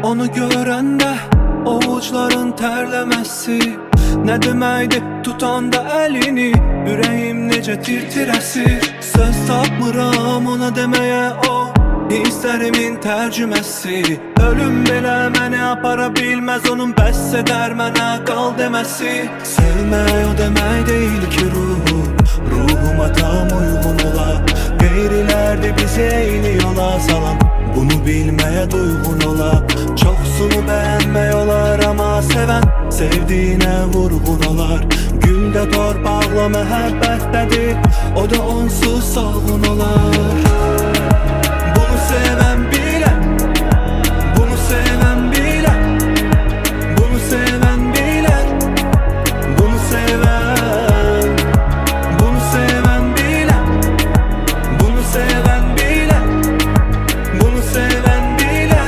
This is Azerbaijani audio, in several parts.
Onu görəndə ovuçların tərləməsi nə deməkdir tutanda əlini, ürəyim necə tir-tirəsir. Söz tapmıram ona deməyə, o hisslərimin tərcüməsi. Ölüm belə məni apara bilməz, onun bəs edər mənə qal deməsi. Sevmək o demək deyil ki ruhuma tam uyğun ola. Qeyrilərdir bizi eyni yola salan, bunu bilməyə duyğun ola. Çoxsunu bəyənmək olar, amma sevən sevdiyinə vurğun olar. Güldə torpaqla məhəbbətdədir, o da onsuz salğın olar. Bunu sevən bilə, bunu sevən bilə, bunu sevən bilə, bunu sevən, bunu sevən bilə, bunu sevən bilə, bunu sevən bilə.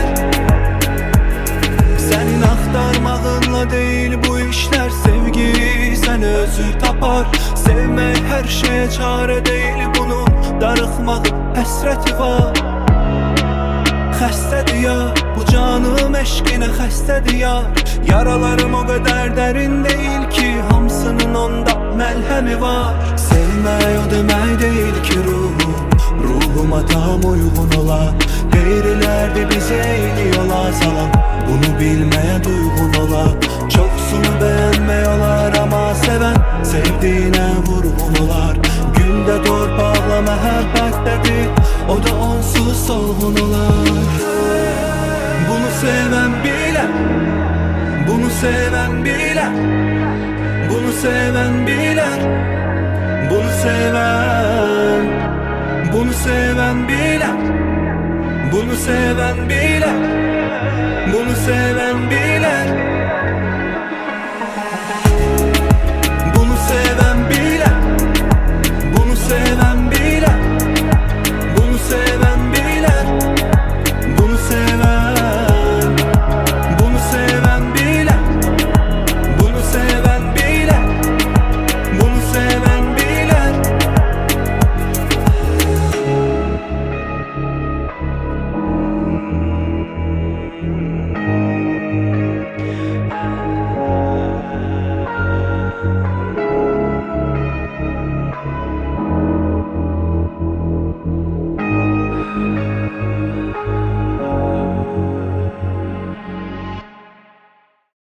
Sənin axtarmağınla deyil bu işlər, sevgi səni özü tapar. Sevmək hər şeyə çarə deyil, bunun darıxmağı həsrəti var. Xəstədir ya, bu canım eşqinə xəstədir ya. Yaralarım o qədər dərin deyil ki, hamısının onda məlhəmi var. Sevmək o demək deyil ki ruhuma tam uyğun ola. Qeyrilərdir bizi eyni yola salan, bunu bilməyə duyğun ola. Çoxsunu bəyənmək olar, amma sevən sevdiyinə vurğun olar. Güldə torpaqla məhəbbətdədir, o da onsuz solğun olar. Bunu sevən bilə, bunu sevən bilə, bunu sevən bilər, bunu sevən, bunu sevən bilə, bunu sevən bilə, bunu sevən bilər. Bunu sevən bilə, bunu sevən bilə, bunu sevən bilər, bunu sevən, bunu sevən bilə, bunu sevən bilə, bunu sevən bilər.